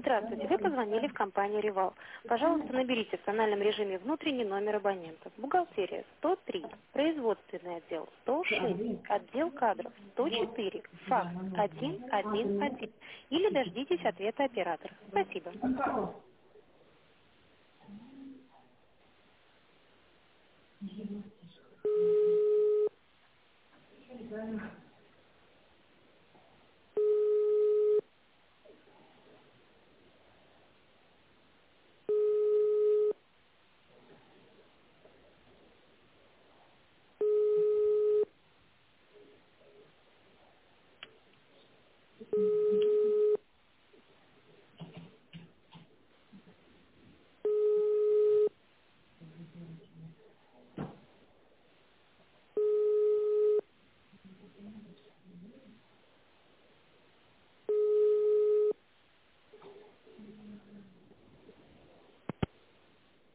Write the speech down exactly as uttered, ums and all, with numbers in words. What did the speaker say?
Здравствуйте, вы позвонили в компанию «Ревал». Пожалуйста, наберите в тональном режиме внутренний номер абонента. Бухгалтерия сто три, производственный отдел сто шесть, отдел кадров сто четыре, факс один один один. Или дождитесь ответа оператора. Спасибо. Thank you.